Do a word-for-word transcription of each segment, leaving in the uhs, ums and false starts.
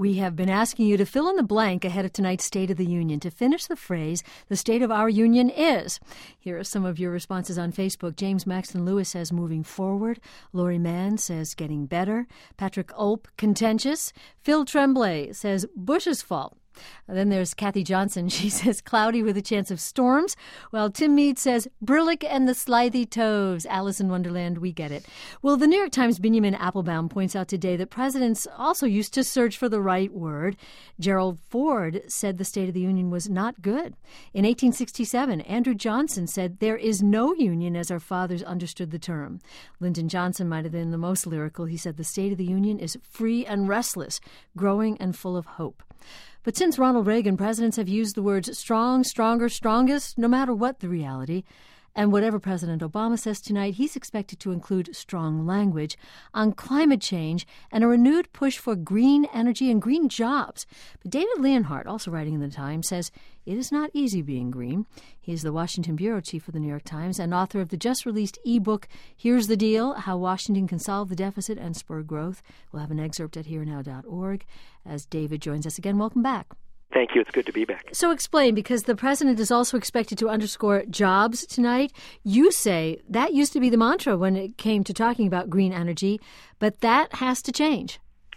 We have been asking you to fill in the blank ahead of tonight's State of the Union. To finish the phrase, the state of our union is. Here are some of your responses on Facebook. James Maxton Lewis says, moving forward. Lori Mann says, getting better. Patrick Ulp, contentious. Phil Tremblay says, Bush's fault. And then there's Kathy Johnson. She says, cloudy with a chance of storms. Well, Tim Mead says, Brillick and the Slithy Toves. Alice in Wonderland, we get it. Well, the New York Times' Benjamin Applebaum points out today that presidents also used to search for the right word. Gerald Ford said the State of the Union was not good. In eighteen sixty-seven, Andrew Johnson said, there is no union as our fathers understood the term. Lyndon Johnson might have been the most lyrical. He said the State of the Union is free and restless, growing and full of hope. But since Ronald Reagan, presidents have used the words strong, stronger, strongest, no matter what the reality. And whatever President Obama says tonight, he's expected to include strong language on climate change and a renewed push for green energy and green jobs. But David Leonhardt, also writing in the Times, says it is not easy being green. He is the Washington bureau chief for the New York Times and author of the just-released e-book, Here's the Deal, How Washington Can Solve the Deficit and Spur Growth. We'll have an excerpt at here now dot org as David joins us again. Welcome back. Thank you. It's good to be back. So explain, because the president is also expected to underscore jobs tonight. You say that used to be the mantra when it came to talking about green energy, but that has to change.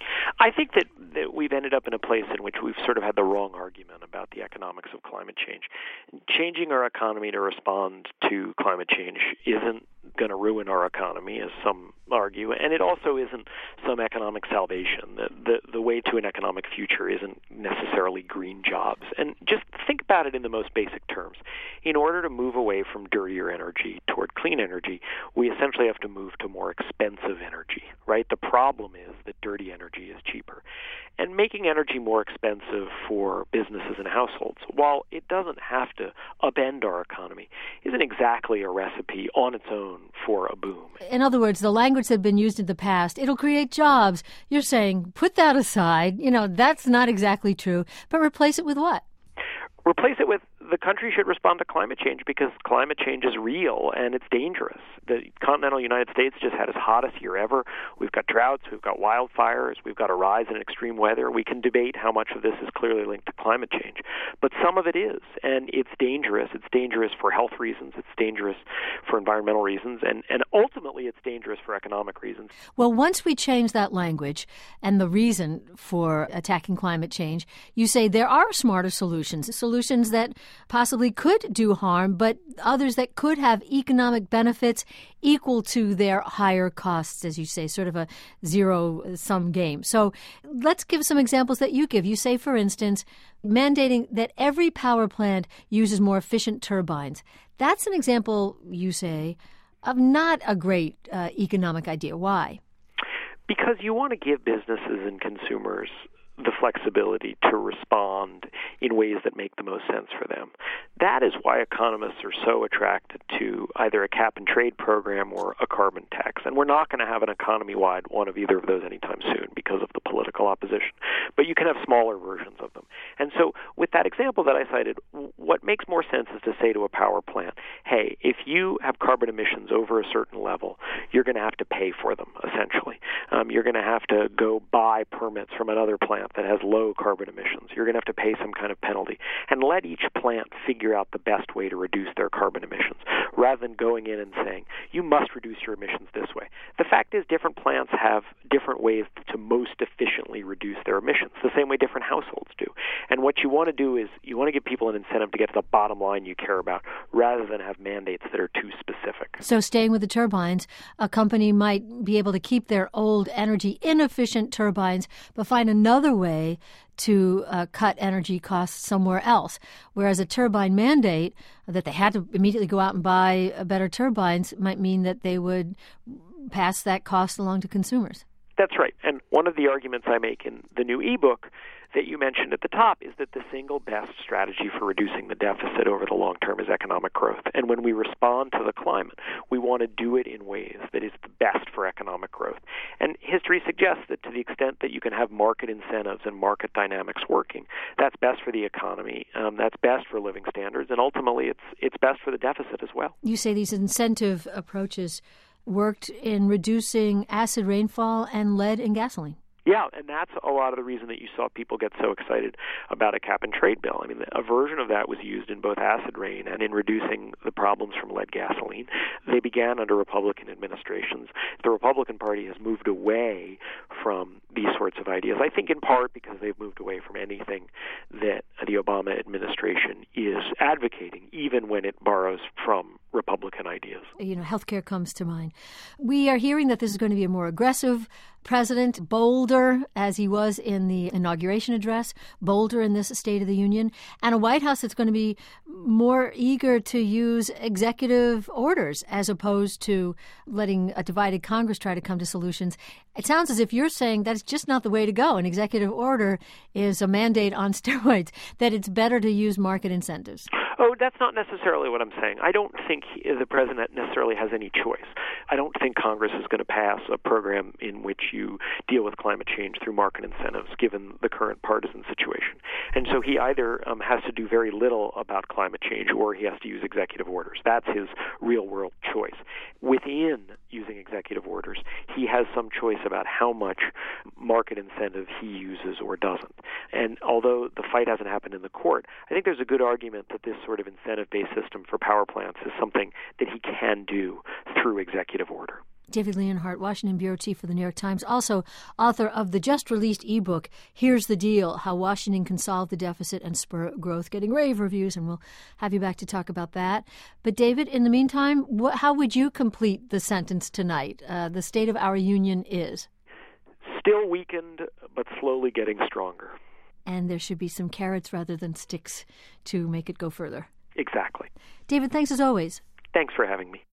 I think that, that we've ended up in a place in which we've sort of had the wrong argument about the economics of climate change. Changing our economy to respond to climate change isn't going to ruin our economy, as some argue, and it also isn't some economic salvation. The, the, the way to an economic future isn't necessarily green jobs. And just think about it in the most basic terms. In order to move away from dirtier energy toward clean energy, we essentially have to move to more expensive energy, right? The problem is that dirty energy is cheaper. And making energy more expensive for businesses and households, while it doesn't have to upend our economy, isn't exactly a recipe on its own for a boom. In other words, the language that had been used in the past, it'll create jobs. You're saying, put that aside. You know, that's not exactly true. But replace it with what? Replace it with the country should respond to climate change because climate change is real and it's dangerous. The continental United States just had its hottest year ever. We've got droughts, we've got wildfires, we've got a rise in extreme weather. We can debate how much of this is clearly linked to climate change, but some of it is, and it's dangerous. It's dangerous for health reasons, it's dangerous for environmental reasons, and, and ultimately it's dangerous for economic reasons. Well, once we change that language and the reason for attacking climate change, you say there are smarter solutions, solutions that possibly could do harm, but others that could have economic benefits equal to their higher costs, as you say, sort of a zero-sum game. So let's give some examples that you give. You say, for instance, mandating that every power plant uses more efficient turbines. That's an example, you say, of not a great uh, economic idea. Why? Because you want to give businesses and consumers the flexibility to respond in ways that make the most sense for them. That is why economists are so attracted to either a cap-and-trade program or a carbon tax. And we're not going to have an economy-wide one of either of those anytime soon because of the political opposition. But you can have smaller versions of them. And so with that example that I cited, what makes more sense is to say to a power plant, hey, if you have carbon emissions over a certain level, you're going to have to pay for them, essentially. Um, you're going to have to go buy permits from another plant that has low carbon emissions. You're going to have to pay some kind of penalty. And let each plant figure out the best way to reduce their carbon emissions, rather than going in and saying, you must reduce your emissions this way. The fact is, different plants have different ways to most efficiently reduce their emissions, the same way different households do. And what you want to do is you want to give people an incentive to get to the bottom line you care about, rather than have mandates that are too specific. So staying with the turbines, a company might be able to keep their old energy inefficient turbines, but find another way to uh, cut energy costs somewhere else. Whereas a turbine mandate that they had to immediately go out and buy better turbines might mean that they would pass that cost along to consumers. That's right. And one of the arguments I make in the new e-book that you mentioned at the top is that the single best strategy for reducing the deficit over the long term is economic growth. And when we respond to the climate, we want to do it in ways that is the best for economic growth. And history suggests that to the extent that you can have market incentives and market dynamics working, that's best for the economy, um, that's best for living standards, and ultimately it's it's best for the deficit as well. You say these incentive approaches worked in reducing acid rainfall and lead in gasoline. Yeah, and that's a lot of the reason that you saw people get so excited about a cap-and-trade bill. I mean, a version of that was used in both acid rain and in reducing the problems from lead gasoline. They began under Republican administrations. The Republican Party has moved away from these sorts of ideas, I think in part because they've moved away from anything that the Obama administration is advocating, even when it borrows from Republican ideas. You know, healthcare comes to mind. We are hearing that this is going to be a more aggressive president, bolder as he was in the inauguration address, bolder in this State of the Union, and a White House that's going to be more eager to use executive orders as opposed to letting a divided Congress try to come to solutions. It sounds as if you're saying that's just not the way to go. An executive order is a mandate on steroids, that it's better to use market incentives. Oh, that's not necessarily what I'm saying. I don't think he, the president necessarily has any choice. I don't think Congress is going to pass a program in which you deal with climate change through market incentives, given the current partisan situation. And so he either um, has to do very little about climate change or he has to use executive orders. That's his real-world choice. Within using executive orders, he has some choice about how much market incentive he uses or doesn't. And although the fight hasn't happened in the court, I think there's a good argument that this sort of incentive-based system for power plants is something that he can do through executive order. David Leonhardt, Washington Bureau Chief for the New York Times, also author of the just-released ebook, Here's the Deal, How Washington Can Solve the Deficit and Spur Growth, getting rave reviews, and we'll have you back to talk about that. But, David, in the meantime, what, how would you complete the sentence tonight? Uh, the state of our union is? Still weakened, but slowly getting stronger. And there should be some carrots rather than sticks to make it go further. Exactly. David, thanks as always. Thanks for having me.